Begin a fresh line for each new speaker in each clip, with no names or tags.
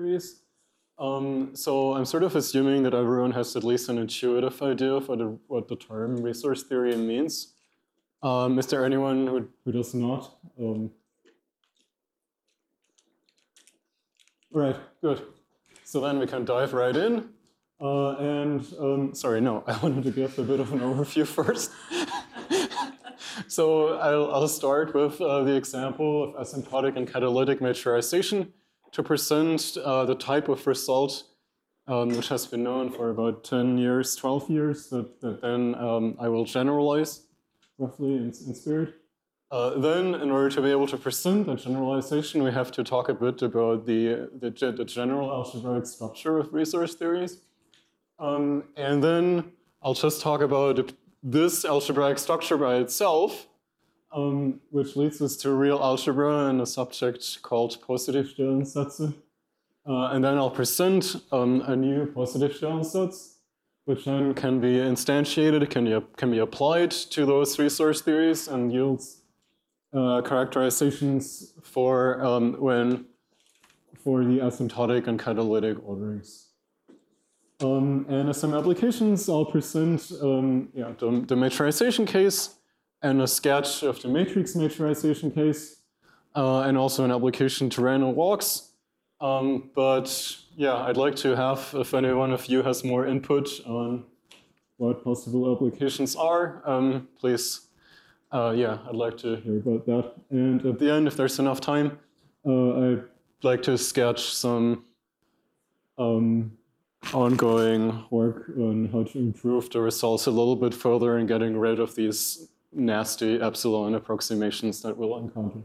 theories. So I'm sort of assuming that everyone has at least an intuitive idea of what the term resource theory means. Is there anyone who does not? All right, good. So then we can dive right in. Sorry, no, I wanted to give a bit of an overview first. So I'll start with the example of asymptotic and catalytic maturization to present the type of result which has been known for about 10 years, 12 years, that then I will generalize roughly in spirit. Then, in order to be able to present the generalization, we have to talk a bit about the general algebraic structure of resource theories. And then I'll just talk about this algebraic structure by itself, which leads us to real algebra and a subject called Positivstellensätze. And then I'll present a new Positivstellensatz, which then can be instantiated, can be applied to those resource theories and yields characterizations for the asymptotic and catalytic orderings. And as some applications, I'll present the maturization case and a sketch of the matrix maturization case, and also an application to random walks. But yeah, I'd like to have, if any one of you has more input on what possible applications are, please, I'd like to hear about that. And at the end, if there's enough time, I'd like to sketch some ongoing work on how to improve the results a little bit further and getting rid of these nasty epsilon approximations that we'll encounter.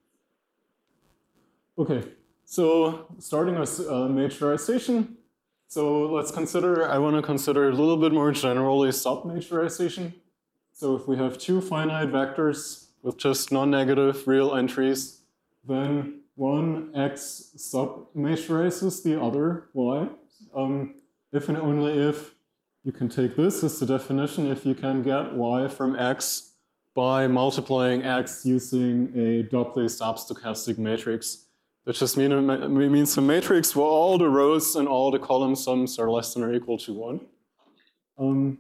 Okay, so starting with maturization. So I want to consider a little bit more generally sub-maturization. So if we have two finite vectors with just non-negative real entries, then one x sub-maturizes the other y. If and only if you can take this as the definition, if you can get y from x by multiplying x using a doubly substochastic matrix. That just means a matrix where all the rows and all the column sums are less than or equal to 1.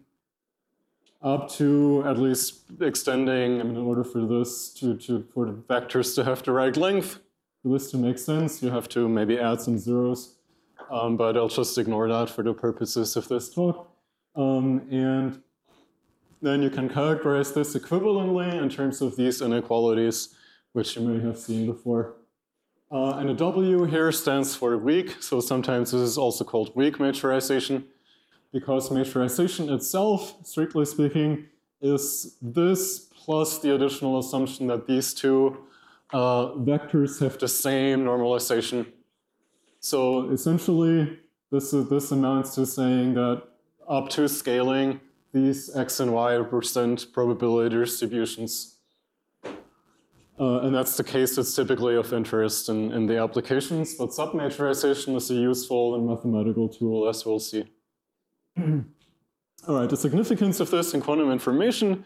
Up to at least extending, in order for this for the vectors to have the right length, for this to make sense, you have to maybe add some zeros. But I'll just ignore that for the purposes of this talk. And then you can characterize this equivalently in terms of these inequalities, which you may have seen before. And the W here stands for weak, so sometimes this is also called weak maturization, because maturization itself, strictly speaking, is this plus the additional assumption that these two vectors have the same normalization. So essentially, this amounts to saying that up to scaling, these x and y represent probability distributions. And that's the case that's typically of interest in the applications, but submaturization is a useful and mathematical tool, as we'll see. All right, the significance of this in quantum information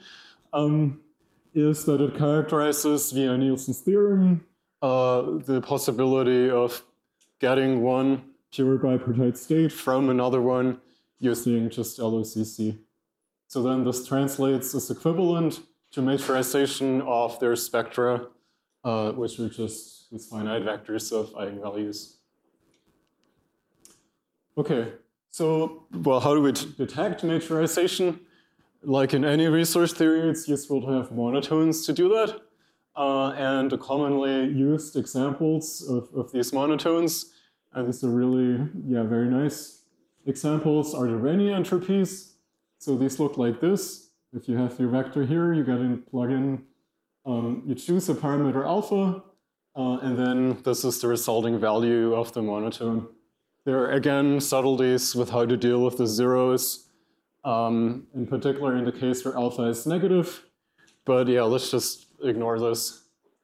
is that it characterizes, via Nielsen's theorem, the possibility of getting one pure bipartite state from another one using just LOCC. So then this translates as equivalent to maturization of their spectra, which are just these finite vectors of eigenvalues. Okay, so, well, how do we detect maturization? Like in any resource theory, it's useful to have monotones to do that. And the commonly used examples of these monotones, and these are really, very nice examples, are the Renyi entropies. So these look like this. If you have your vector here, you plug in, you choose a parameter alpha, and then this is the resulting value of the monotone. There are, again, subtleties with how to deal with the zeros, in particular in the case where alpha is negative. But yeah, let's just ignore this.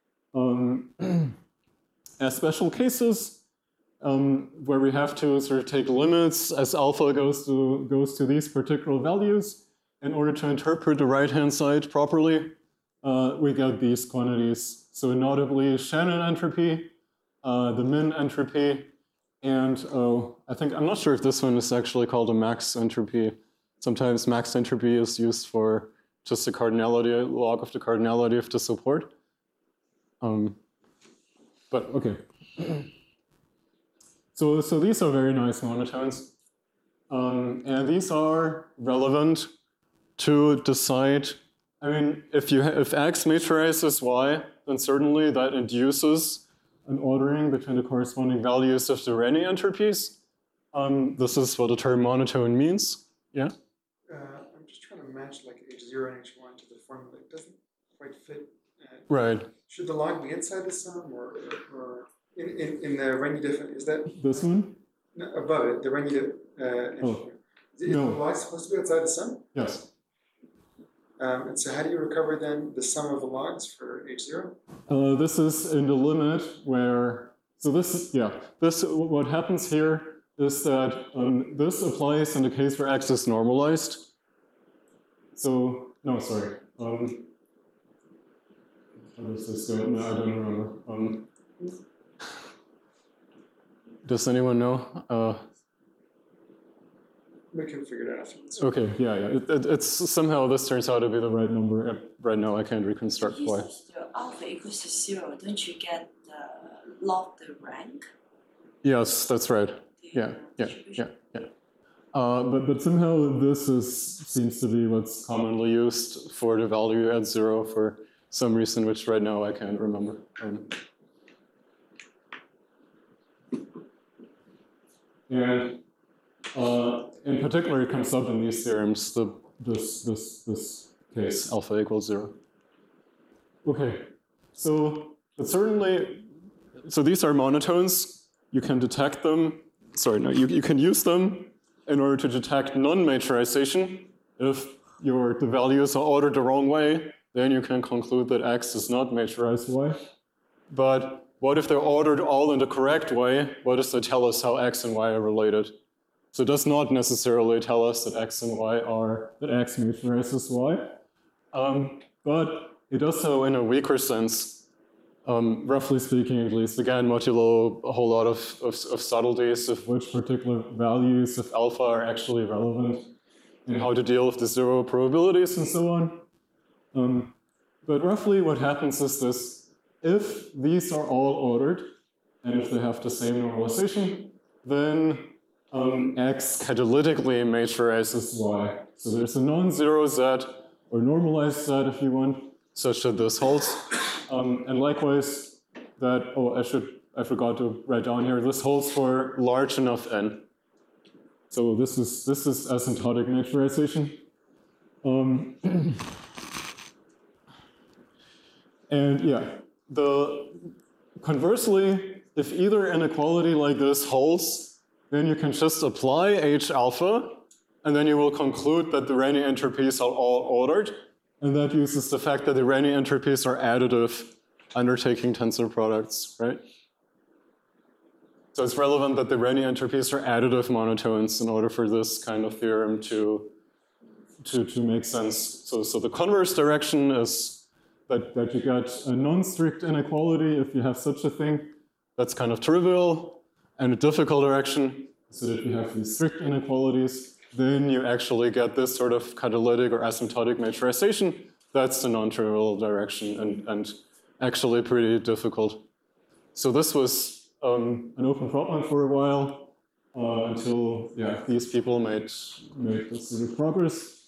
As special cases, where we have to sort of take limits as alpha goes to these particular values, in order to interpret the right-hand side properly, we get these quantities. So notably Shannon entropy, the min entropy, And I'm not sure if this one is actually called a max entropy. Sometimes max entropy is used for just the cardinality, log of the cardinality of the support. But okay. So these are very nice monotones. And these are relevant to decide, I mean, if X matrices Y, then certainly that induces an ordering between the corresponding values of the Renyi entropies. This is what the term monotone means. Yeah?
I'm just trying to match like H0 and H1 to the formula. It doesn't quite fit.
Right.
Should the log be inside the sum or in the Renyi definition? Is that
this one?
No, above it, the Renyi Is the log supposed to be outside the sum?
Yes.
And so how do you recover then the sum of the logs for H0?
This is in the limit where, what happens here is that this applies in the case where X is normalized. So, no, sorry. How does this go? No, I don't remember. Does anyone know?
We can figure it out afterwards.
Okay, yeah. It's somehow this turns out to be the right number. Right now, I can't reconstruct why.
If alpha equals to 0, don't you get the log the rank?
Yes, that's right. Yeah. But somehow this seems to be what's commonly used for the value at 0 for some reason, which right now I can't remember. And in particular, it comes up in these theorems, this case, alpha equals 0. Okay, so these are monotones. You can detect them. You can use them in order to detect non-majorization. If the values are ordered the wrong way, then you can conclude that X is not majorized Y. But what if they're ordered all in the correct way? What does that tell us how X and Y are related? So it does not necessarily tell us that X and Y that X majorizes Y. But it does so in a weaker sense, roughly speaking at least, again, modulo a whole lot of subtleties of which particular values of alpha are actually relevant and how to deal with the 0 probabilities and so on. But roughly what happens is this: if these are all ordered, and if they have the same normalization, then X catalytically majorizes Y. So there's a non-zero Z, or normalized Z if you want, such that this holds. And likewise, I forgot to write down here, this holds for large enough N. So this is asymptotic majorization. And yeah, conversely, if either inequality like this holds, then you can just apply H alpha, and then you will conclude that the Renyi entropies are all ordered, and that uses the fact that the Renyi entropies are additive undertaking tensor products, right? So it's relevant that the Renyi entropies are additive monotones in order for this kind of theorem to make sense. So the converse direction is that you get a non-strict inequality if you have such a thing. That's kind of trivial. And a difficult direction, so that if you have these strict inequalities, then you actually get this sort of catalytic or asymptotic majorization. That's the non-trivial direction and actually pretty difficult. So this was an open problem for a while until these people made this sort of progress.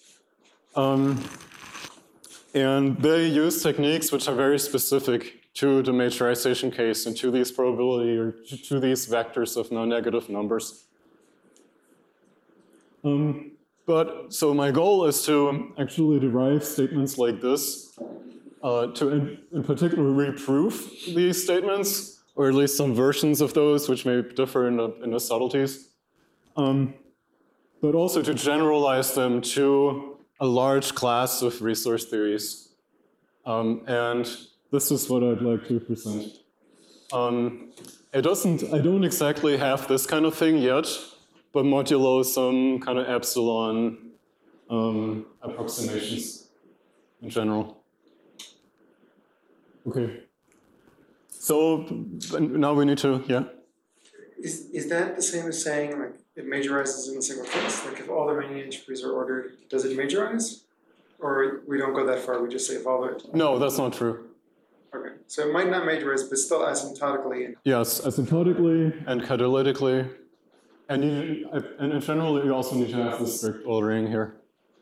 And they use techniques which are very specific to the majorization case and to these probability or to these vectors of non-negative numbers. So my goal is to actually derive statements like this, to in particular reprove these statements, or at least some versions of those which may differ in the subtleties, but also to generalize them to a large class of resource theories. And this is what I'd like to present. I don't exactly have this kind of thing yet, but modulo some kind of epsilon approximations in general. Okay. So now we need to,
Is that the same as saying like it majorizes in a single case? Like if all the remaining entropys are ordered, does it majorize? Or we don't go that far, we just say if all the...
No, that's not true.
Okay, so it might not majorize, but still asymptotically.
Yes, asymptotically and catalytically. And in general, you also need to have this strict ordering here.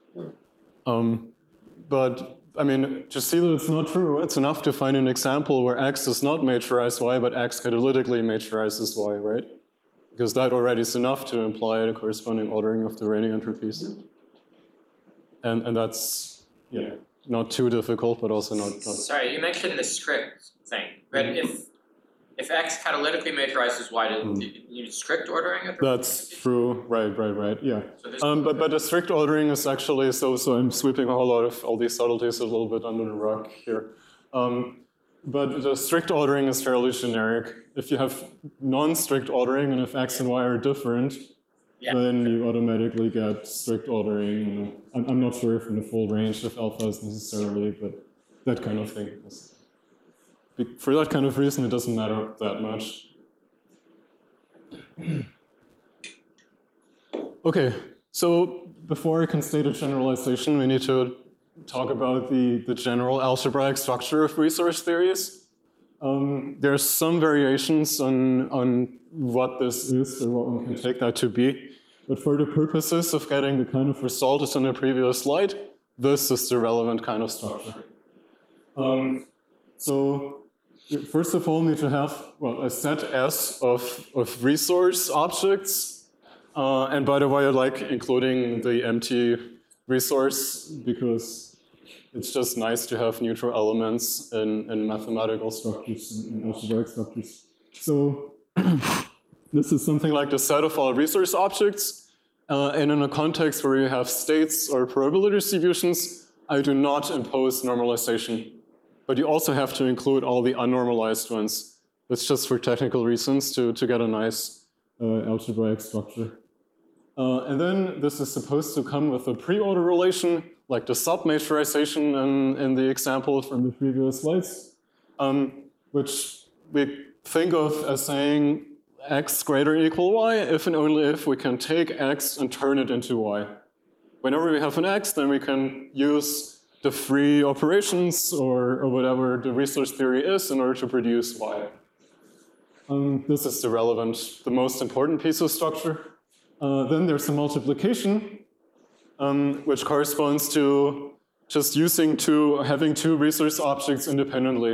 But I mean, to see that it's not true, it's enough to find an example where X does not majorize Y, but X catalytically majorizes Y, right? Because that already is enough to imply the corresponding ordering of the reigning entropies. And that's, yeah, not too difficult, but also not...
Sorry, you mentioned the strict thing, but if X catalytically majorizes Y, do you need strict ordering of the...
That's true, right, yeah.
So
but the strict ordering is actually, so I'm sweeping a whole lot of all these subtleties a little bit under the rug here. But the strict ordering is fairly generic. If you have non-strict ordering, and if X and Y are different, then you automatically get strict ordering. I'm not sure if in the full range of alphas necessarily, but that kind of thing. For that kind of reason, it doesn't matter that much. Okay, so before I can state a generalization, we need to talk about the general algebraic structure of resource theories. There's some variations on what this is or what one can take that to be. But for the purposes of getting the kind of result as in the previous slide, this is the relevant kind of structure. So first of all, we need to have, well, a set S of resource objects. And by the way, I like including the empty resource because it's just nice to have neutral elements in mathematical structures, in algebraic structures. So this is something like the set of all resource objects. And in a context where you have states or probability distributions, I do not impose normalization. But you also have to include all the unnormalized ones. It's just for technical reasons to get a nice algebraic structure. And then this is supposed to come with a pre-order relation, like the submajorization in the example from the previous slides, which we think of as saying x greater than or equal y if and only if we can take x and turn it into y. Whenever we have an x, then we can use the free operations or whatever the resource theory is in order to produce y. This is the most important piece of structure. Then there's a multiplication, which corresponds to just having two resource objects independently.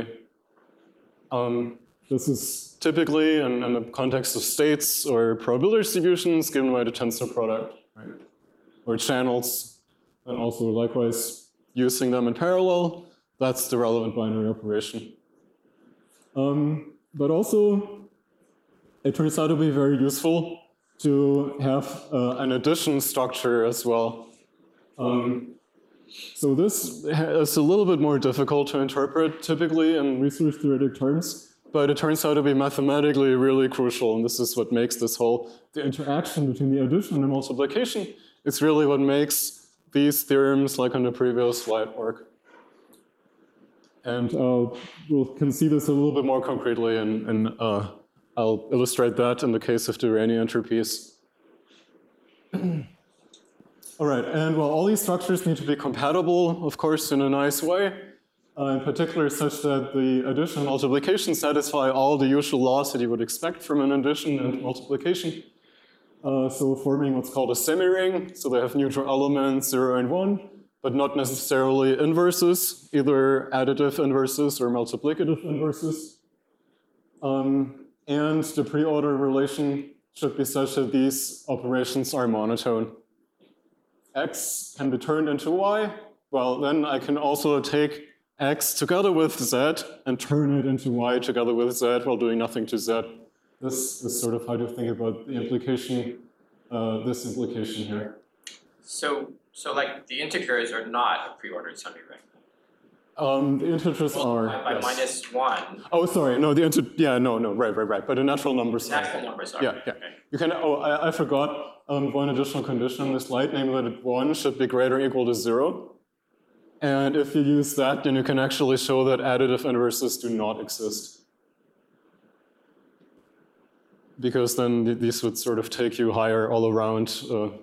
This is typically in the context of states or probability distributions given by the tensor product, right? Or channels, and also likewise using them in parallel. That's the relevant binary operation. But also, it turns out to be very useful to have an addition structure as well. So this is a little bit more difficult to interpret typically in resource theoretic terms, but it turns out to be mathematically really crucial, and this is what makes the interaction between the addition and the multiplication, it's really what makes these theorems, like on the previous slide, work. And we can see this a little bit more concretely, and I'll illustrate that in the case of the Renyi entropies. All right, and well, all these structures need to be compatible, of course, in a nice way. In particular, such that the addition and multiplication satisfy all the usual laws that you would expect from an addition and multiplication. So forming what's called a semi-ring. So they have neutral elements, 0 and 1, but not necessarily inverses, either additive inverses or multiplicative inverses. And the pre-order relation should be such that these operations are monotone. X can be turned into Y. Well, then I can also take X together with Z and turn it into Y together with Z while doing nothing to Z. This is sort of how to think about the implication, this implication here.
So like the integers are not a pre-ordered semi-ring.
The integers are
by
yes.
-1.
Oh, sorry. No, right. But the natural numbers are.
Natural numbers are.
Yeah.
Okay.
You can. Oh, I forgot one additional condition on the slide, namely that 1 should be greater or equal to 0. And if you use that, then you can actually show that additive inverses do not exist. because then these would sort of take you higher all around.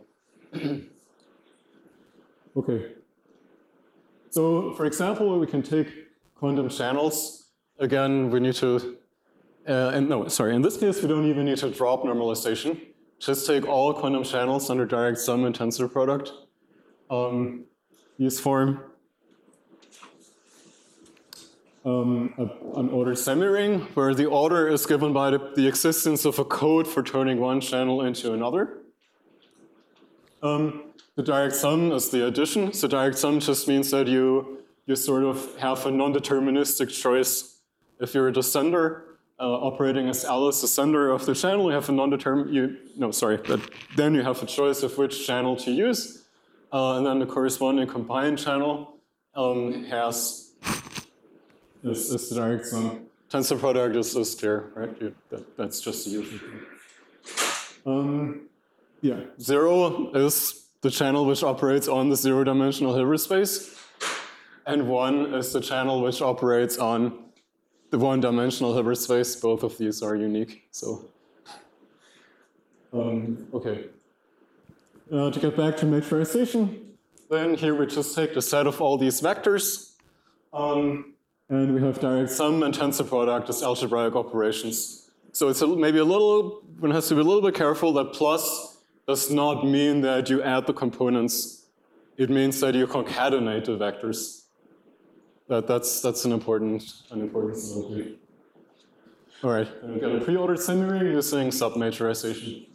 Okay. So for example, we can take quantum channels. Again, we need to, in this case, we don't even need to drop normalization. Just take all quantum channels under direct sum and tensor product. These form an ordered semiring, where the order is given by the existence of a code for turning one channel into another. The direct sum is the addition. So direct sum just means that you sort of have a non-deterministic choice. If you're the sender, operating as L as the sender of the channel, you have a then you have a choice of which channel to use. And then the corresponding combined channel is the direct sum. Tensor product is there, right? That's just the usual thing. Yeah, 0 is the channel which operates on the zero-dimensional Hilbert space, and 1 is the channel which operates on the one-dimensional Hilbert space. Both of these are unique. So, okay. To get back to majorization, then here we just take the set of all these vectors, and we have direct sum and tensor product as algebraic operations. So it's maybe one has to be a little bit careful that plus does not mean that you add the components. It means that you concatenate the vectors. That's an important subtlety. All right, and we got a pre-ordered semiring using submajorization.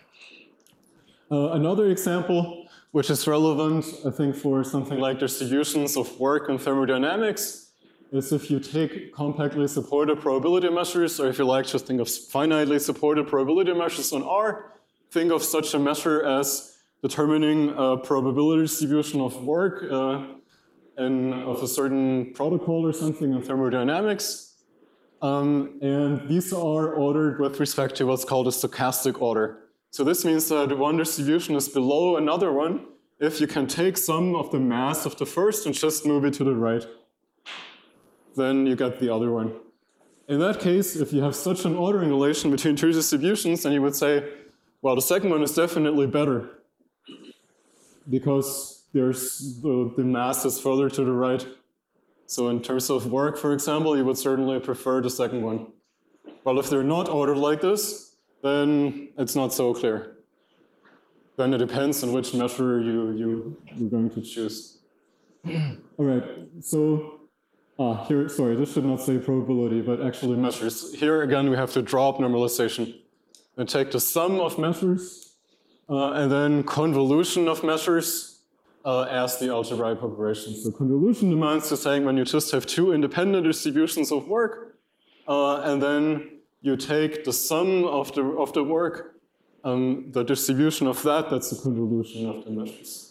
Another example, which is relevant, I think, for something like distributions of work in thermodynamics, is if you take compactly supported probability measures, or if you like, just think of finitely supported probability measures on R. Think of such a measure as determining a probability distribution of work of a certain protocol or something in thermodynamics. And these are ordered with respect to what's called a stochastic order. So this means that one distribution is below another one if you can take some of the mass of the first and just move it to the right. Then you get the other one. In that case, if you have such an ordering relation between two distributions, then you would say, well, the second one is definitely better because there's the mass is further to the right. So in terms of work, for example, you would certainly prefer the second one. Well, if they're not ordered like this, then it's not so clear. Then it depends on which measure you're going to choose. All right, so here, sorry, this should not say probability, but actually measures. Here again, we have to drop normalization and take the sum of measures and then convolution of measures as the algebraic operation. So convolution amounts to saying when you just have two independent distributions of work and then you take the sum of the work, the distribution of that's the convolution of the measures.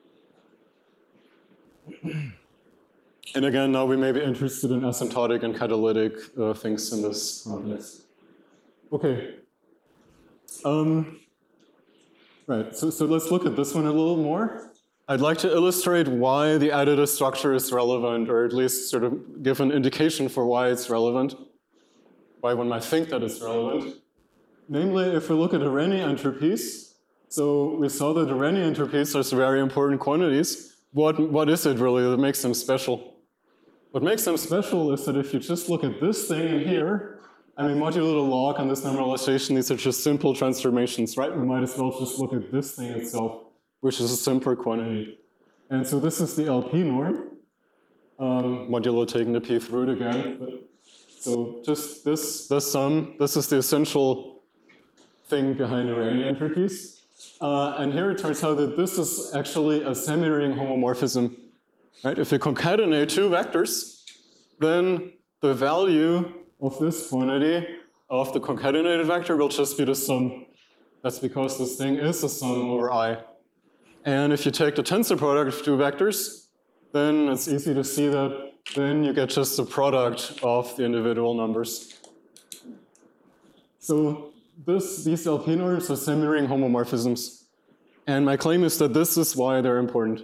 And again, now we may be interested in asymptotic and catalytic things in this context. Okay. Right, so let's look at this one a little more. I'd like to illustrate why the additive structure is relevant, or at least sort of give an indication for why it's relevant, why one might think that it's relevant. Namely, if we look at Arrhenius entropies, so we saw that Arrhenius entropies are very important quantities. What is it really that makes them special? What makes them special is that if you just look at this thing in here, I mean, modulo the log and this normalization, these are just simple transformations, right? We might as well just look at this thing itself, which is a simpler quantity. And so this is the LP norm, modulo taking the pth root again. So just this sum, this is the essential thing behind Arrhenius entropies. And here it turns out that this is actually a semi-ring homomorphism. Right? If you concatenate two vectors, then the value of this quantity of the concatenated vector will just be the sum. That's because this thing is a sum over I. And if you take the tensor product of two vectors, then it's easy to see that then you get just the product of the individual numbers. So these LP norms are semi-ring homomorphisms. And my claim is that this is why they're important.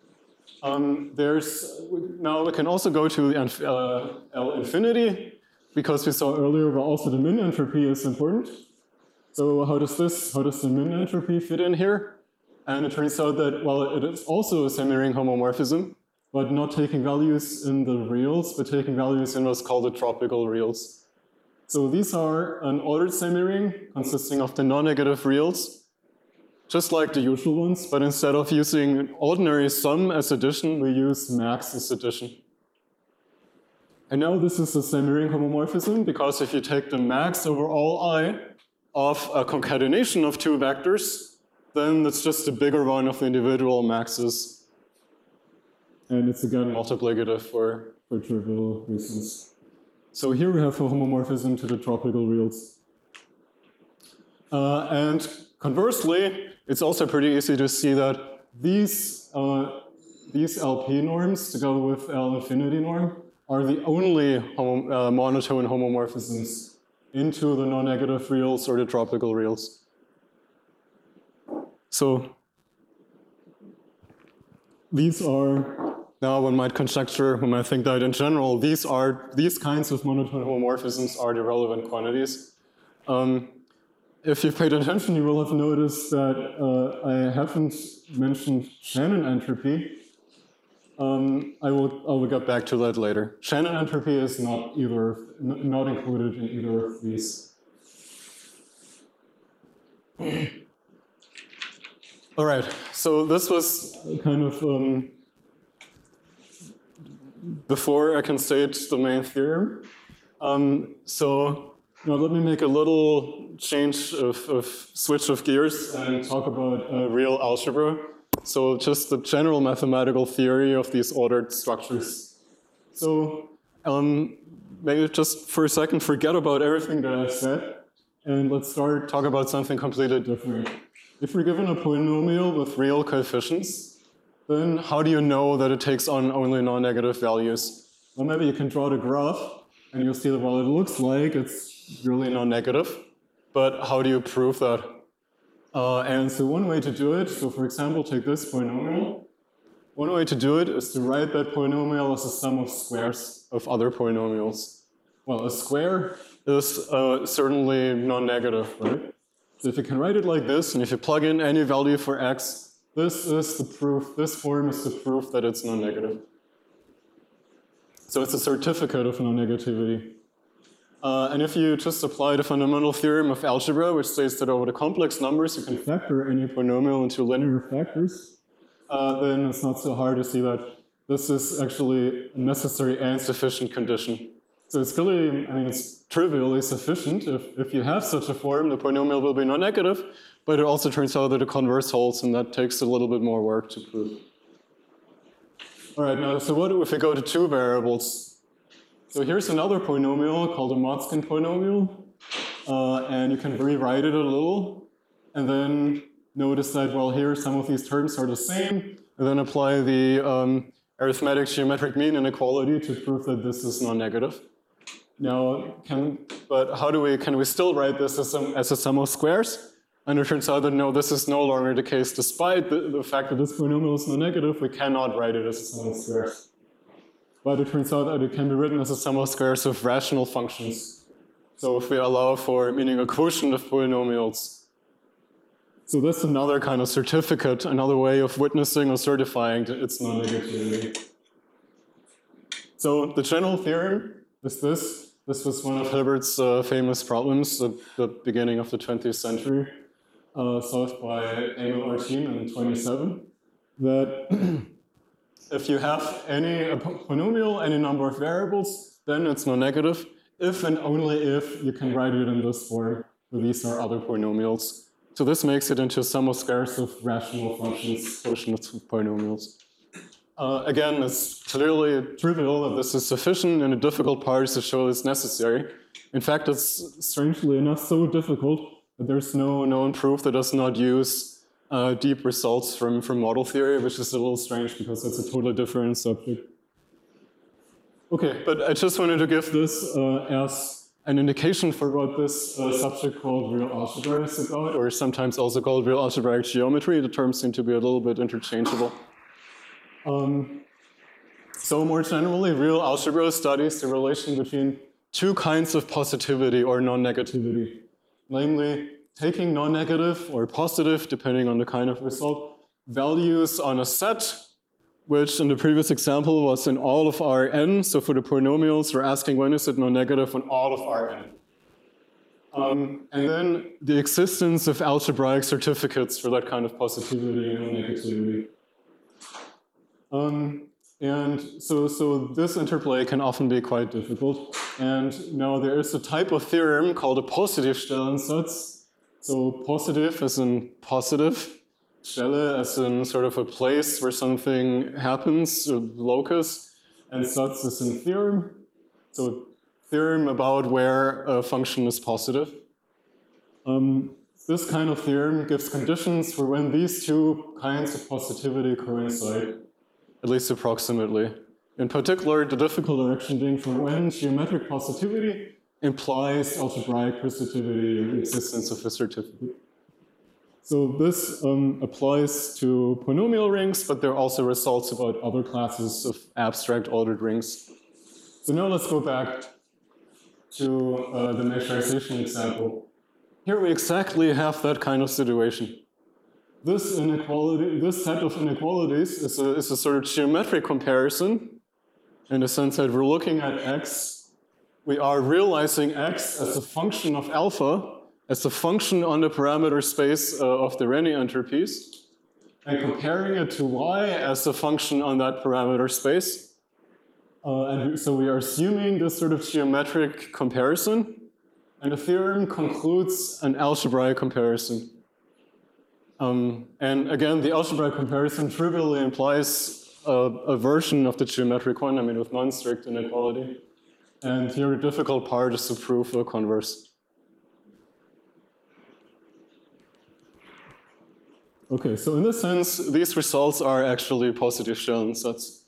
Now we can also go to L infinity, because we saw earlier, well, also the min entropy is important. So how does the min entropy fit in here? And it turns out that, well, it is also a semi-ring homomorphism, but not taking values in the reals, but taking values in what's called the tropical reals. So these are an ordered semi-ring consisting of the non-negative reals, just like the usual ones, but instead of using ordinary sum as addition, we use max as addition. And now this is a semi-ring homomorphism, because if you take the max over all I of a concatenation of two vectors, then it's just a bigger one of the individual maxes. And it's again multiplicative for trivial reasons. So here we have a homomorphism to the tropical reals. And conversely, it's also pretty easy to see that these LP norms, together with L infinity norm, are the only monotone homomorphisms into the non-negative reals or the tropical reals. So these are, now one might conjecture, one might think that in general, these kinds of monotone homomorphisms are the relevant quantities. If you've paid attention, you will have noticed that I haven't mentioned Shannon entropy. I will get back to that later. Shannon entropy is not included in either of these. All right, so this was kind of before I can state the main theorem. So now let me make a little change of switch of gears and talk about real algebra. So just the general mathematical theory of these ordered structures. So maybe just for a second forget about everything that I said, and let's talk about something completely different. If we're given a polynomial with real coefficients, then how do you know that it takes on only non-negative values? Well, maybe you can draw the graph, and you'll see that, well, it looks like it's really non-negative, but how do you prove that? And so one way to do it, so for example, take this polynomial. One way to do it is to write that polynomial as a sum of squares of other polynomials. Well, a square is certainly non-negative, right? So if you can write it like this, and if you plug in any value for x, this is the proof, this form is the proof that it's non-negative. So it's a certificate of non-negativity. And if you just apply the fundamental theorem of algebra, which states that over the complex numbers you can factor any polynomial into linear factors, then it's not so hard to see that this is actually a necessary and sufficient condition. So it's really, I mean, it's trivially sufficient. If you have such a form, the polynomial will be non-negative, but it also turns out that the converse holds, and that takes a little bit more work to prove. All right, now, so what if we go to two variables? So here's another polynomial called a Motzkin polynomial, and you can rewrite it a little, and then notice that, well, here some of these terms are the same, and then apply the arithmetic geometric mean inequality to prove that this is non-negative. Now, but how can we still write this as a sum of squares? And it turns out that no, this is no longer the case. Despite the fact that this polynomial is non-negative, we cannot write it as a sum of squares. But it turns out that it can be written as a sum of squares of rational functions. So if we allow for, meaning a quotient of polynomials. So that's another kind of certificate, another way of witnessing or certifying its non-negativity. So the general theorem is this. This was one of Hilbert's famous problems at the beginning of the 20th century, solved by Emil Artin in 1927, that if you have a polynomial, any number of variables, then it's non-negative, if and only if you can write it in this form. So these are other polynomials. So this makes it into a sum of squares of rational functions, quotients of polynomials. Again, it's clearly trivial that this is sufficient, and the difficult part is to show it's necessary. In fact, it's strangely enough so difficult that there's no known proof that does not use deep results from model theory, which is a little strange because it's a totally different subject. Okay, but I just wanted to give this as an indication for what this subject called real algebra is about, or sometimes also called real algebraic geometry. The terms seem to be a little bit interchangeable. So more generally, real algebra studies the relation between two kinds of positivity or non-negativity. Namely, taking non-negative or positive, depending on the kind of result, values on a set, which in the previous example was in all of Rn. So for the polynomials, we're asking when is it non-negative on all of Rn. And then the existence of algebraic certificates for that kind of positivity and non-negativity. And so this interplay can often be quite difficult. And now there is a type of theorem called a Positivstellensatz. So positive as in positive, Stelle as in sort of a place where something happens, a locus, and Satz as in theorem. So theorem about where a function is positive. This kind of theorem gives conditions for when these two kinds of positivity coincide, at least approximately. In particular, the difficult direction being for when geometric positivity implies algebraic positivity and existence of a certificate. So this applies to polynomial rings, but there are also results about other classes of abstract ordered rings. So now let's go back to the majorization example. Here we exactly have that kind of situation. This inequality, this set of inequalities is a sort of geometric comparison in the sense that we're looking at x. We are realizing x as a function of alpha, as a function on the parameter space of the Renyi entropies, and comparing it to y as a function on that parameter space. And so we are assuming this sort of geometric comparison, and the theorem concludes an algebraic comparison. And again, the algebraic comparison trivially implies a version of the geometric one, I mean, with non-strict inequality. And here the difficult part is to prove a converse. Okay, so in this sense, these results are actually Positivstellensatz.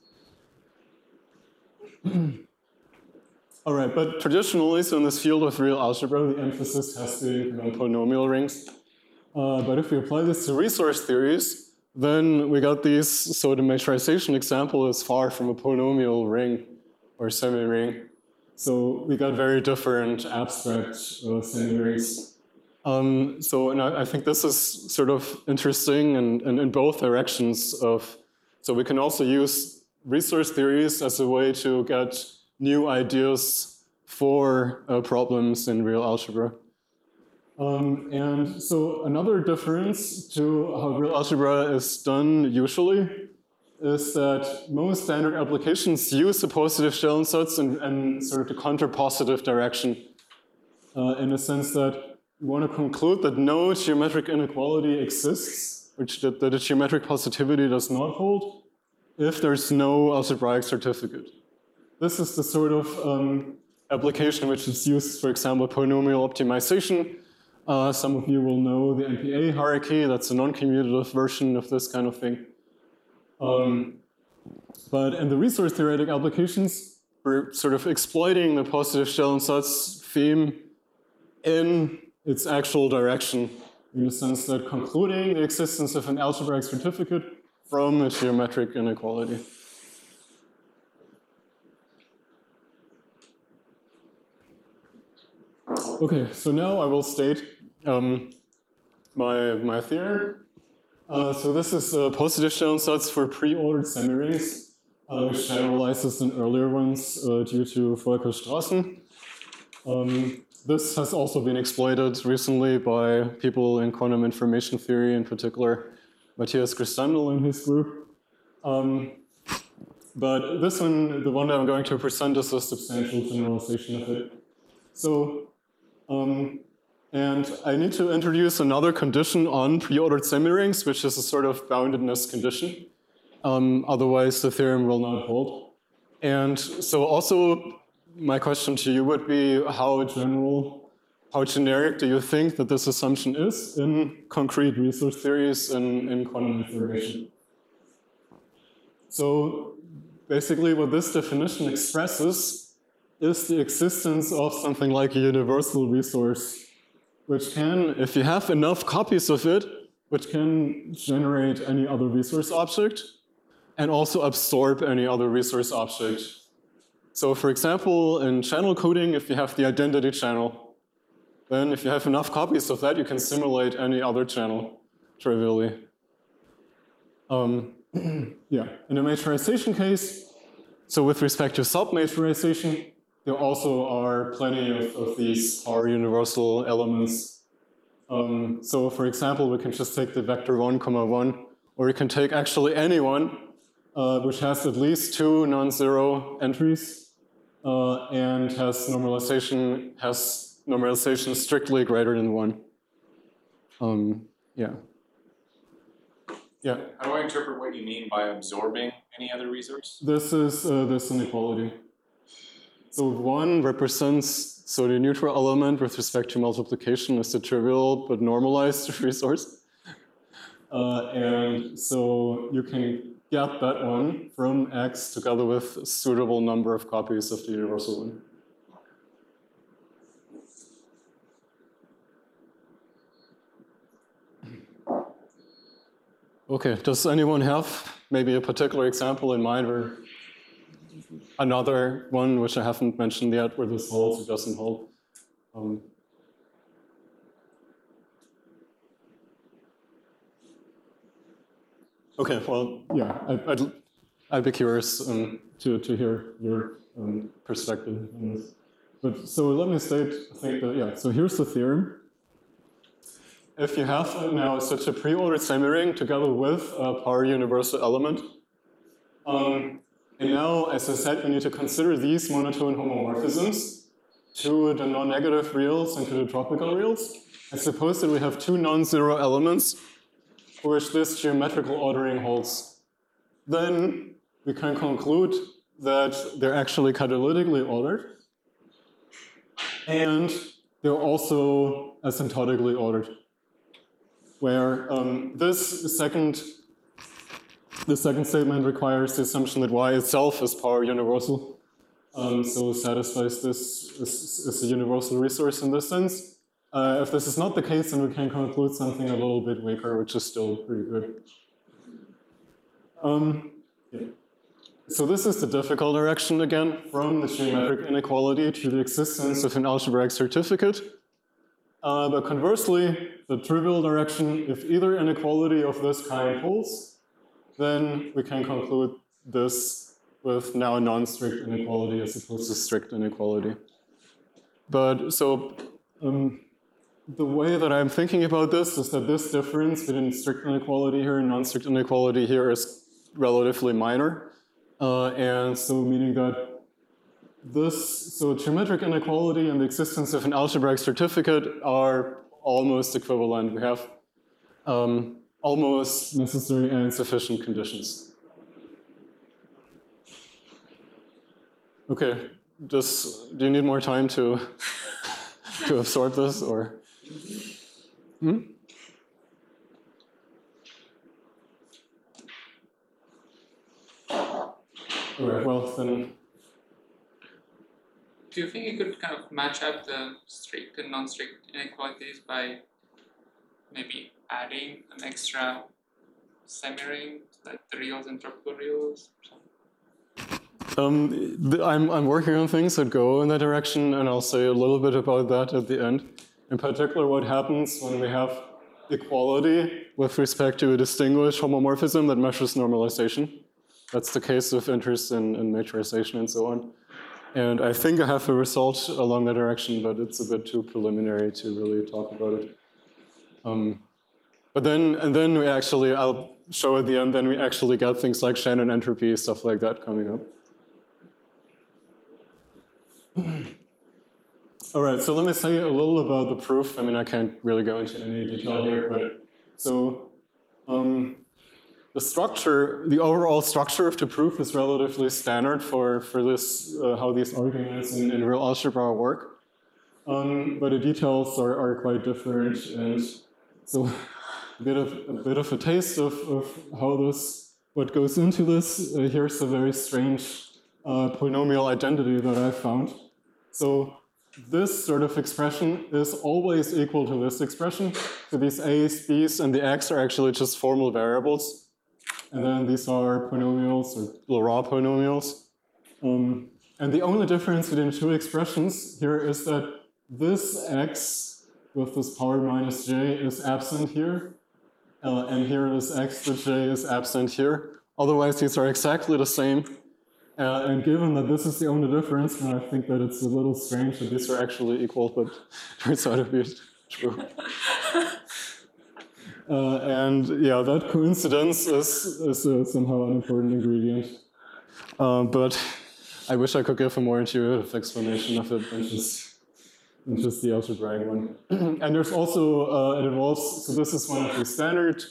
All right, but traditionally, so in this field of real algebra, the emphasis has been on polynomial rings. But if we apply this to resource theories, then we got these, so the majorization example is far from a polynomial ring or semi-ring. So we got very different abstract semi-rings. And I think this is sort of interesting and in both directions of, so we can also use resource theories as a way to get new ideas for problems in real algebra. And so another difference to how real algebra is done usually is that most standard applications use the Positivstellensatz in sort of the contrapositive direction, in the sense that you want to conclude that no geometric inequality exists, that the geometric positivity does not hold, if there's no algebraic certificate. This is the sort of application which is used, for example, polynomial optimization. Some of you will know the MPA hierarchy. That's a non-commutative version of this kind of thing. But in the resource theoretic applications, we're sort of exploiting the Positivstellensatz theme in its actual direction, in the sense that concluding the existence of an algebraic certificate from a geometric inequality. Okay, so now I will state my theorem. So this is a Positivstellensatz for pre-ordered semirings, which generalizes in earlier ones due to Volker Strassen. This has also been exploited recently by people in quantum information theory, in particular Matthias Christandl and his group. But this one, the one that I'm going to present, is a substantial generalization of it. So, and I need to introduce another condition on pre-ordered semirings, which is a sort of boundedness condition. Otherwise, the theorem will not hold. And so also, my question to you would be how generic do you think that this assumption is in concrete resource theories in quantum information? So basically what this definition expresses is the existence of something like a universal resource, which can, if you have enough copies of it, which can generate any other resource object and also absorb any other resource object. So for example, in channel coding, if you have the identity channel, then if you have enough copies of that, you can simulate any other channel trivially. Yeah, in the majorization case, so with respect to sub-majorization, there also are plenty of these power universal elements. So for example, we can just take the vector 1, 1, or you can take actually any one which has at least 2 non-zero entries and has normalization strictly greater than 1. Yeah. Yeah.
How do I interpret what you mean by absorbing any other resource?
This is this inequality. So 1 represents, so the neutral element with respect to multiplication is the trivial but normalized resource. And so you can get that one from X together with a suitable number of copies of the universal one. Okay, does anyone have maybe a particular example in mind or another one which I haven't mentioned yet where this holds or doesn't hold? Okay, well, yeah, I'd be curious to hear your perspective on this. But so let me state, I think that, yeah, so here's the theorem. If you have now such a pre-ordered semiring together with a power universal element, and now, as I said, we need to consider these monotone homomorphisms to the non-negative reals and to the tropical reals. I suppose that we have 2 non-zero elements for which this geometrical ordering holds. Then we can conclude that they're actually catalytically ordered, and they're also asymptotically ordered, where the second statement requires the assumption that Y itself is power universal, so satisfies this is a universal resource in this sense. If this is not the case, then we can conclude something a little bit weaker, which is still pretty good. Yeah. So this is the difficult direction again, from the geometric inequality to the existence of an algebraic certificate. But conversely, the trivial direction, if either inequality of this kind holds, then we can conclude this with now a non-strict inequality as opposed to strict inequality. But so the way that I'm thinking about this is that this difference between strict inequality here and non-strict inequality here is relatively minor. And so meaning that so geometric inequality and the existence of an algebraic certificate are almost equivalent. We have almost necessary and sufficient conditions. Okay, do you need more time to absorb this, or? All right, well then.
Do you think you could kind of match up the strict and non-strict inequalities by maybe adding an extra semiring, like the reals and tropical reals?
I'm working on things that go in that direction, and I'll say a little bit about that at the end. In particular, what happens when we have equality with respect to a distinguished homomorphism that measures normalization. That's the case of interest in majorization and so on. And I think I have a result along that direction, but it's a bit too preliminary to really talk about it. But then we actually, I'll show at the end, then we actually get things like Shannon entropy, stuff like that coming up. All right, so let me say a little about the proof. I mean, I can't really go into any detail here, but so the structure, the overall structure of the proof is relatively standard for this, how these arguments in real algebra work. But the details are quite different, and so a bit of a taste of how what goes into this. Here's a very strange polynomial identity that I found. So this sort of expression is always equal to this expression. So these a's, b's, and the x are actually just formal variables. And then these are polynomials, or Laurent polynomials. And the only difference between two expressions here is that this x with this power minus j is absent here, and here this x to j is absent here. Otherwise, these are exactly the same. And given that this is the only difference, and I think that it's a little strange that these are actually equal, but turns out to be true. And yeah, that coincidence is somehow an important ingredient. But I wish I could give a more intuitive explanation of it than just the algebraic one. And there's also, it involves, so this is one of the standard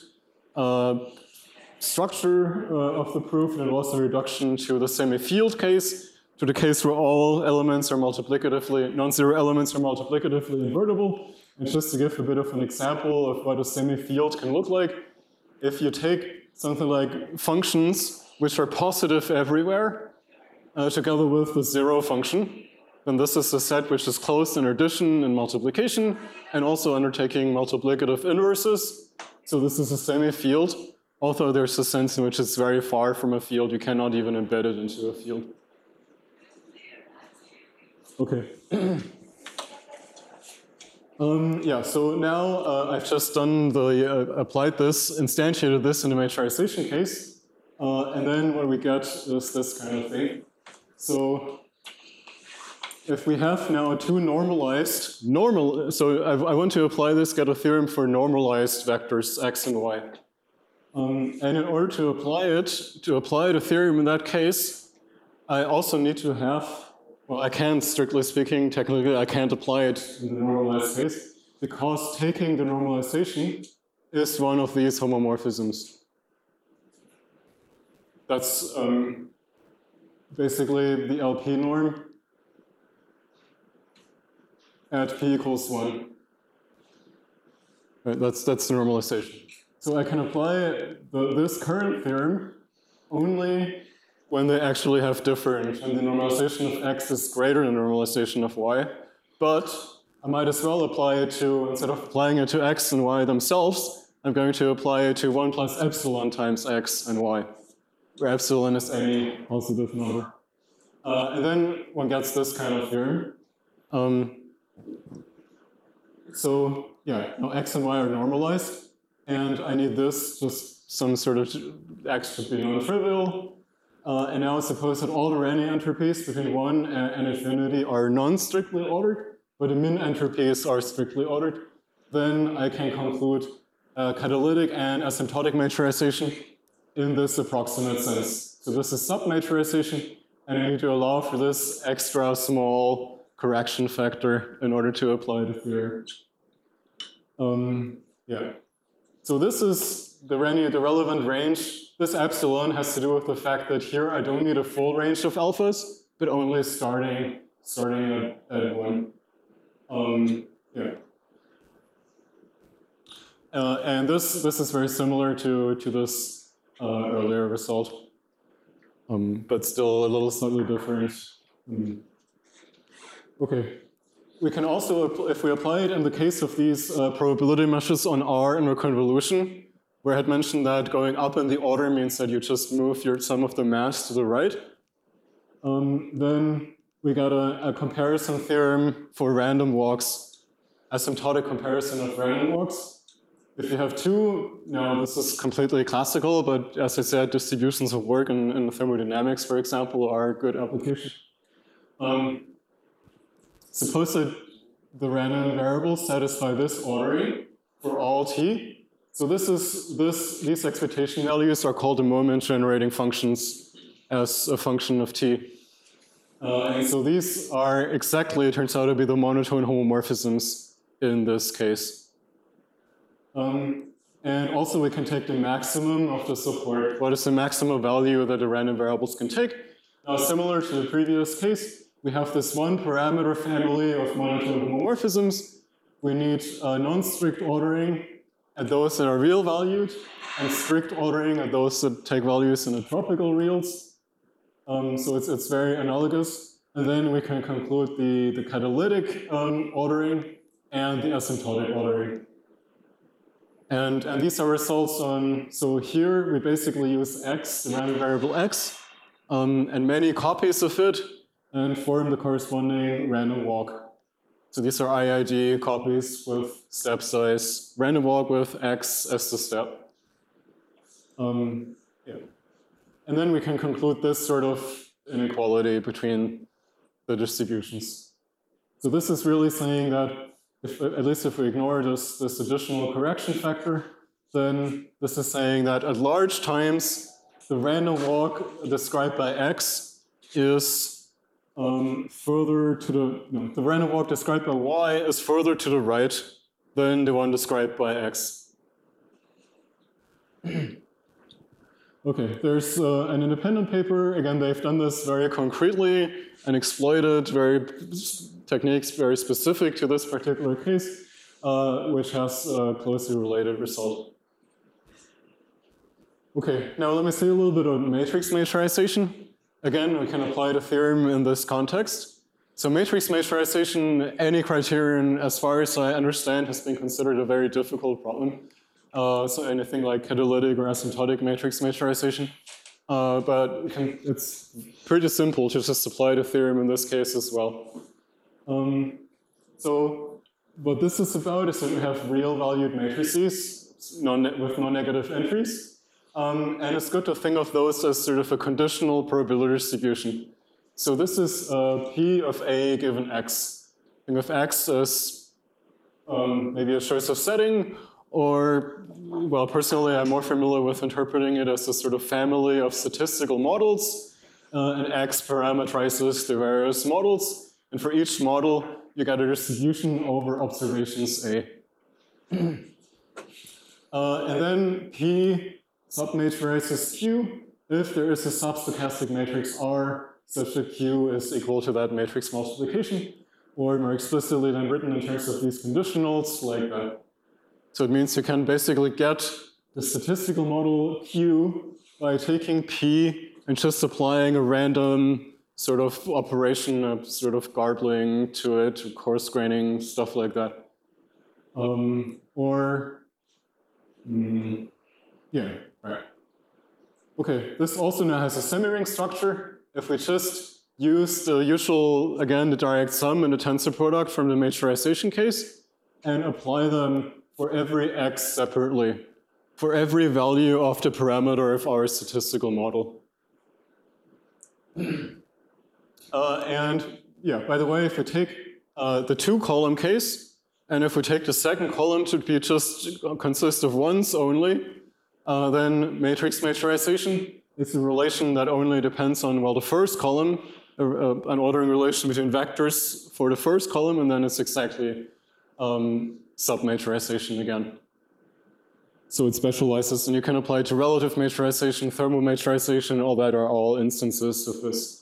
structure of the proof. It involves a reduction to the semi-field case, to the case where all elements are multiplicatively, non-zero elements are multiplicatively invertible. And just to give a bit of an example of what a semi-field can look like, if you take something like functions which are positive everywhere, together with the zero function, then this is a set which is closed in addition and multiplication, and also undertaking multiplicative inverses. So this is a semi-field, although there's a sense in which it's very far from a field. You cannot even embed it into a field. Okay. Yeah, so now I've just done applied this, instantiated this in the majorization case, and then what we get is this kind of thing. So if we have now two normalized, so I want to apply this, get a theorem for normalized vectors x and y. And in order to apply the theorem in that case, I also need to have, well, I can't, strictly speaking, technically, I can't apply it in the normalized case, because taking the normalization is one of these homomorphisms. That's basically the LP norm at p equals 1. Right, that's the normalization. So I can apply this current theorem only when they actually have different, and the normalization of x is greater than the normalization of y. But I might as well apply it to, instead of applying it to x and y themselves, I'm going to apply it to 1 plus epsilon times x and y, where epsilon is any positive number. And then one gets this kind of theorem. So yeah, now x and y are normalized, and I need this, just some sort of, x should be non-trivial. And now suppose that all the Renyi entropies between 1 and infinity are non-strictly ordered, but the min entropies are strictly ordered. Then I can conclude catalytic and asymptotic majorization in this approximate sense. So this is submajorization, and I need to allow for this extra small correction factor in order to apply the theorem. Yeah. So this is the relevant range. This epsilon has to do with the fact that here I don't need a full range of alphas, but only starting at 1. Yeah. And this is very similar to this earlier result, but still a little slightly different. Okay. We can also, if we apply it in the case of these probability meshes on R in reconvolution, where I had mentioned that going up in the order means that you just move your sum of the mass to the right, then we got a comparison theorem for random walks, asymptotic comparison of random walks. If you have two, now this is completely classical, but as I said, distributions of work in thermodynamics, for example, are a good application. Suppose that the random variables satisfy this ordering for all t. So these expectation values are called the moment generating functions as a function of t. And so these are exactly, it turns out to be the monotone homomorphisms in this case. And also we can take the maximum of the support. What is the maximum value that the random variables can take? Now, similar to the previous case, we have this one parameter family of monotone homomorphisms. We need non-strict ordering at those that are real valued, and strict ordering at those that take values in the tropical reals. So it's very analogous. And then we can conclude the catalytic ordering and the asymptotic ordering. And these are results on, so here we basically use x, the random variable x, and many copies of it. and form the corresponding random walk. So these are IID copies with step size, random walk with X as the step. Yeah. And then we can conclude this sort of inequality between the distributions. So this is really saying that, at least if we ignore this additional correction factor, then this is saying that at large times, the random walk described by X is further to the random walk described by Y is further to the right than the one described by X. Okay, there's an independent paper. Again, they've done this very concretely and exploited techniques very specific to this particular case, which has a closely related result. Okay, now let me say a little bit about matrix majorization. Again, we can apply the theorem in this context. So matrix majorization, any criterion, as far as I understand, has been considered a very difficult problem. So anything like catalytic or asymptotic matrix majorization. But it's pretty simple to just apply the theorem in this case as well. So what this is about is that we have real valued matrices with non-negative entries. And it's good to think of those as sort of a conditional probability distribution. So this is P of A given X. Think of X as maybe a choice of setting, or, well, personally, I'm more familiar with interpreting it as a sort of family of statistical models, and X parameterizes the various models, and for each model, you get a distribution over observations A. And then P submatrices Q if there is a substochastic matrix R such that Q is equal to that matrix multiplication, or more explicitly than written in terms of these conditionals like that. So it means you can basically get the statistical model Q by taking P and just applying a random sort of operation, a sort of garbling to it, coarse graining, stuff like that. Yeah, right. Okay, this also now has a semi-ring structure. If we just use the usual, again, the direct sum and the tensor product from the majorization case and apply them for every X separately, for every value of the parameter of our statistical model. And yeah, by the way, if we take the two-column case, and if we take the second column to be just consist of ones only, then matrix majorization is a relation that only depends on, well, the first column, an ordering relation between vectors for the first column, and then it's exactly submajorization again. So it specializes, and you can apply it to relative majorization, thermal majorization, all that are all instances of this.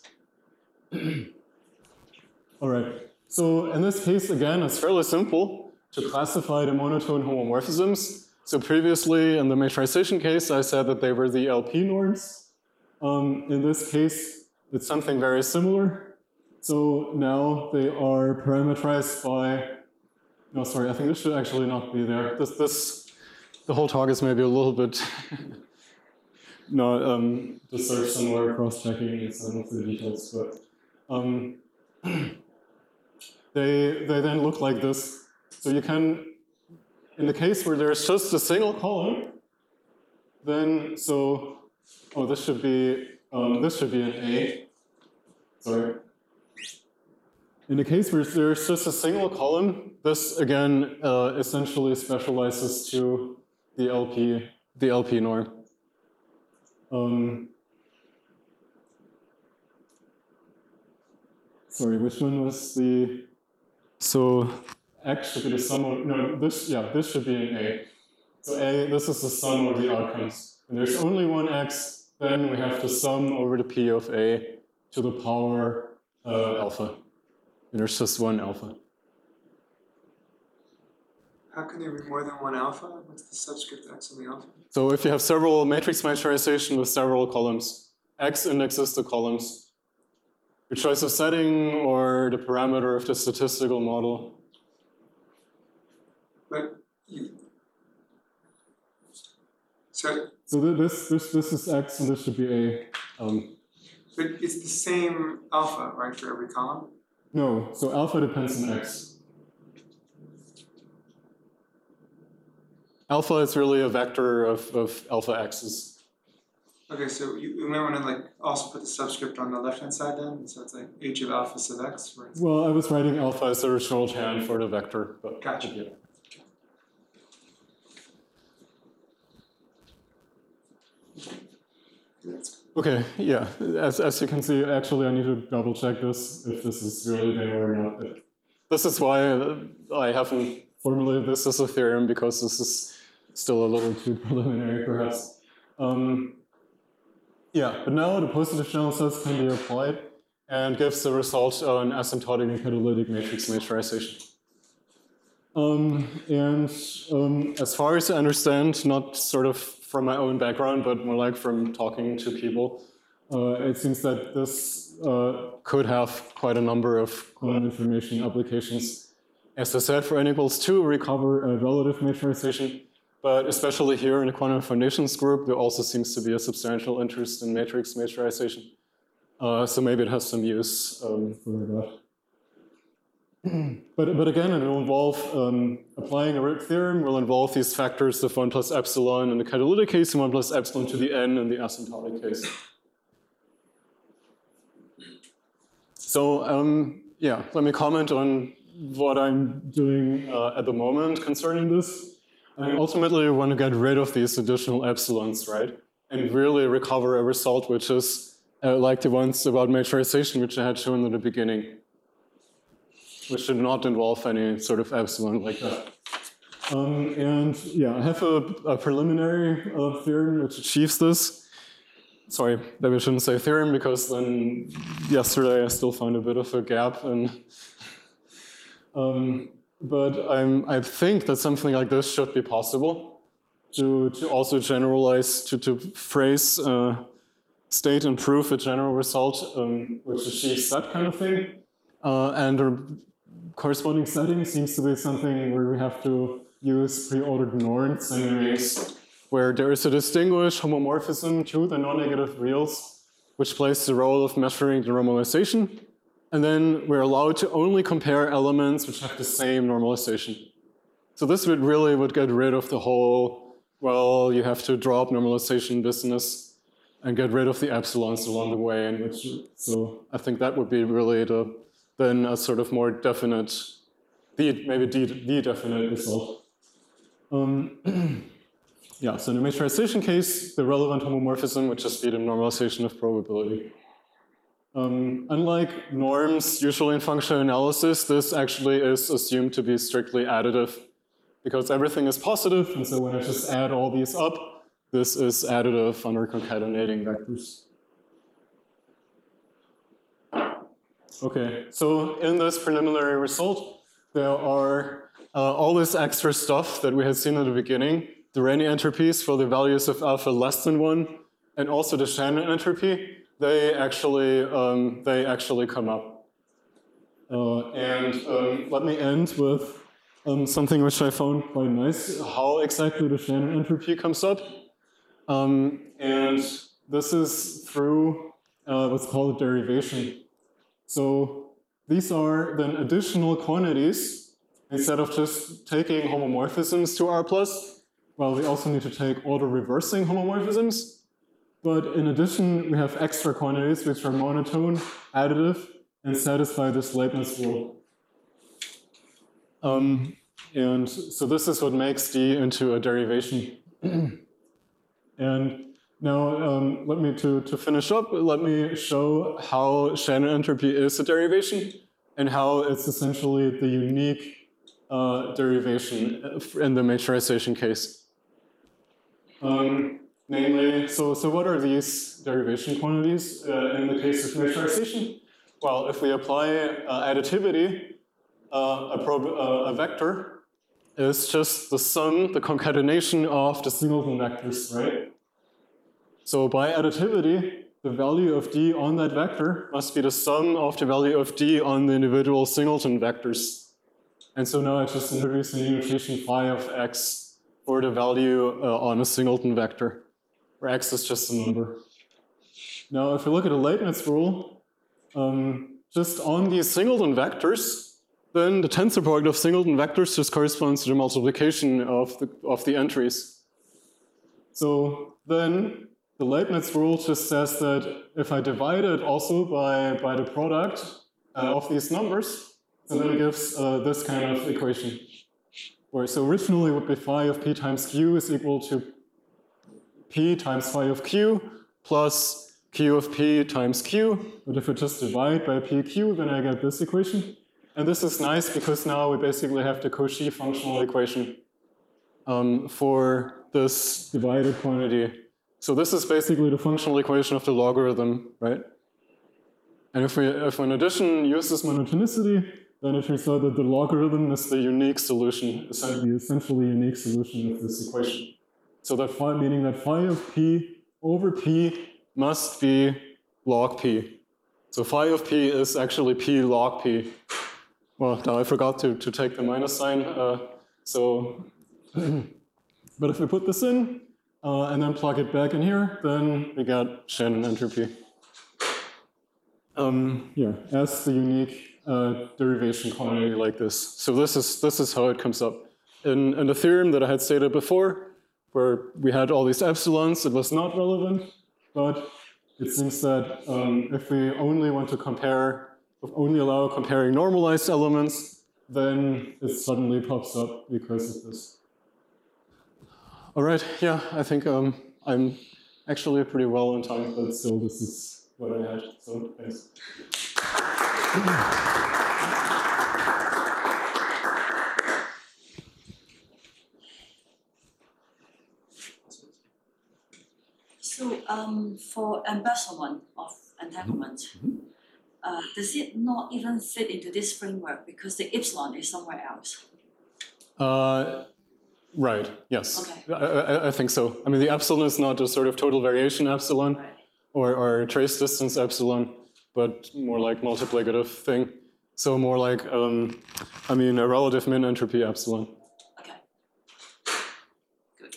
All right, so in this case, again, it's fairly simple to classify the monotone homomorphisms. So previously, in the majorization case, I said that they were the LP norms. In this case, it's something very similar. So now they are parameterized by, no, sorry, I think this should actually not be there. The whole talk is maybe a little bit, just search somewhere, cross-checking and some of the details, but they then look like this. So you can, in the case where there's just a single column, then this should be an A. Sorry. In the case where there's just a single column, this again essentially specializes to the LP norm. Sorry, which one was the? So X should be the sum of, no, this should be an A. So A, this is the sum of the outcomes. And there's only one X, then we have to sum over the P of A to the power alpha. And there's just one alpha.
How can there be more than one alpha? What's the subscript X in the alpha?
So if you have several matrix majorization with several columns, X indexes the columns. Your choice of setting or the parameter of the statistical model.
But so
this is X and this should be A.
But it's the same alpha, right, for every column?
No, so alpha depends on x. Alpha is really a vector of alpha x's.
Okay, so you might want to like also put the subscript on the left-hand side then, so it's like h of alpha sub x. Where it's
Well, I was writing alpha as a shorthand for the vector, but
Gotcha.
yeah. Okay, yeah. As you can see, actually, I need to double check this if this is really there or not. This is why I haven't formulated this as a theorem, because this is still a little too preliminary, perhaps. Yeah, but now the positive generalizers can be applied and gives the result an asymptotic and catalytic matrix majorization. As far as I understand, not sort of from my own background, but more like from talking to people, it seems that this could have quite a number of quantum information applications. As I said, for n equals 2, recover a relative majorization, but especially here in the quantum foundations group, there also seems to be a substantial interest in matrix majorization. So maybe it has some use for that. But again, it will involve applying a RIP theorem, will involve these factors of 1 plus epsilon in the catalytic case and 1 plus epsilon to the n in the asymptotic case. So yeah, let me comment on what I'm doing at the moment concerning this. I ultimately want to get rid of these additional epsilons, right? And really recover a result which is like the ones about majorization which I had shown in the beginning, which should not involve any sort of epsilon like that. And yeah, I have a preliminary theorem which achieves this. Sorry, maybe I shouldn't say theorem, because then yesterday I still found a bit of a gap. But I think that something like this should be possible to also generalize, to phrase, state and prove a general result which achieves that kind of thing. And the corresponding setting seems to be something where we have to use pre-ordered norms and where there is a distinguished homomorphism to the non-negative reals, which plays the role of measuring the normalization. And then we're allowed to only compare elements which have the same normalization. So this would get rid of the whole, well, you have to drop normalization business and get rid of the epsilons along the way. And so I think that would be really then a sort of more definite, maybe the definite result. Yeah, so in the majorization case, the relevant homomorphism would just be the normalization of probability. Unlike norms usually in functional analysis, this actually is assumed to be strictly additive, because everything is positive, and so when I just add all these up, this is additive under concatenating vectors. Okay, so in this preliminary result, there are all this extra stuff that we had seen at the beginning, the Renyi entropies for the values of alpha less than 1, and also the Shannon entropy. They actually come up. Let me end with something which I found quite nice, how exactly the Shannon entropy comes up. And this is through what's called a derivation. So these are then additional quantities. Instead of just taking homomorphisms to R+, well, we also need to take auto-reversing homomorphisms. But in addition, we have extra quantities which are monotone, additive, and satisfy this Leibniz rule. And so this is what makes D into a derivation. And now, let me to finish up, let me show how Shannon entropy is a derivation and how it's essentially the unique derivation in the majorization case. Namely, so what are these derivation quantities in the case of majorization? Well, if we apply additivity, a vector is just the sum, the concatenation of the singleton vectors, right? So by additivity, the value of D on that vector must be the sum of the value of D on the individual singleton vectors. And so now I just introduce the notation phi of x for the value on a singleton vector, where x is just a number. Now, if you look at the Leibniz rule, just on these singleton vectors, then the tensor product of singleton vectors just corresponds to the multiplication of the entries. So then the Leibniz rule just says that if I divide it also by the product of these numbers, so then it gives this kind of equation. Where so originally would be phi of p times q is equal to p times phi of q plus q of p times q. But if I just divide by pq, then I get this equation. And this is nice because now we basically have the Cauchy functional equation for this divided quantity. So this is basically the functional equation of the logarithm, right? And if we in addition use this monotonicity, then it turns out that the logarithm is the unique solution, essentially unique solution of this equation. So that phi, meaning that phi of p over p must be log p. So phi of p is actually p log p. Well, now I forgot to take the minus sign. But if we put this in and then plug it back in here, then we get Shannon entropy. As the unique derivation quantity like this. So this is how it comes up. In the theorem that I had stated before, where we had all these epsilons, it was not relevant, but it seems that if we only want to only allow comparing normalized elements, then it suddenly pops up because of this. All right, yeah, I think I'm actually pretty well on time, but still this is what I had, so thanks.
So for embezzlement of entanglement, does it not even fit into this framework because the epsilon is somewhere else?
Right, yes.
Okay.
I think so. I mean, the epsilon is not a sort of total variation epsilon or trace distance epsilon, but more like multiplicative thing. So more like, a relative min entropy epsilon.
Okay. Good.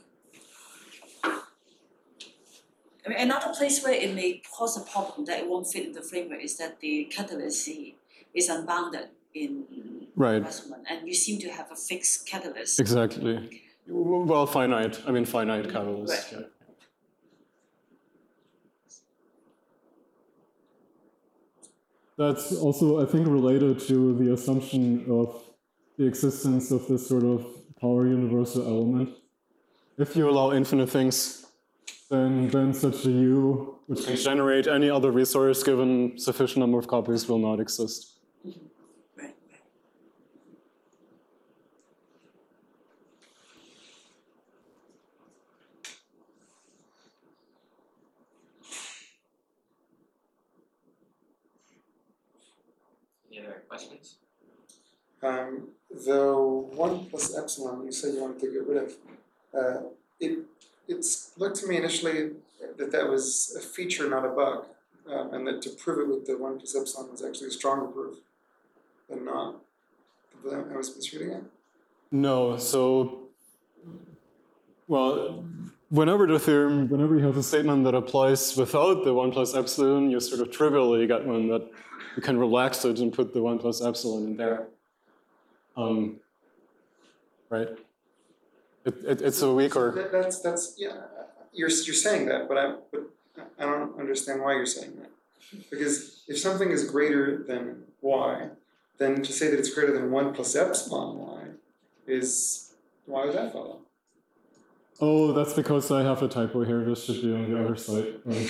I mean, another place where it may cause a problem that it won't fit in the framework is that the catalyst is unbounded in embezzlement, and you seem to have a fixed catalyst.
Exactly.
Okay.
Well, finite. I mean, finite catalyst.
Right.
Yeah. That's also, I think, related to the assumption of the existence of this sort of power universal element. If you allow infinite things, then such a U, which can generate any other resource given sufficient number of copies, will not exist.
Right.
Any other questions?
The 1 plus epsilon you said you wanted to get rid of, it looked to me initially that was a feature, not a bug, and that to prove it with the 1 plus epsilon was actually a stronger proof than not. I was misreading it?
No, so, well, whenever you have a statement that applies without the 1 plus epsilon, you sort of trivially get one that you can relax it and put the 1 plus epsilon in there. Right? It's a weaker.
That's yeah. You're saying that, but I don't understand why you're saying that. Because if something is greater than y, then to say that it's greater than 1 plus epsilon y is, why would that follow?
Oh, that's because I have a typo here. This should be on the other side. Right.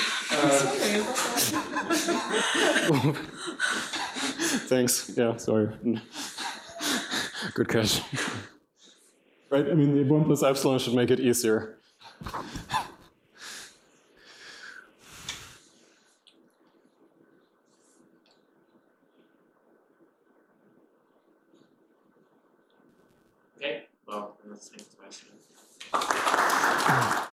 Thanks. Yeah, sorry. Good catch. Right, I mean, the 1 plus epsilon should make it easier.
Okay, well, that's the next question.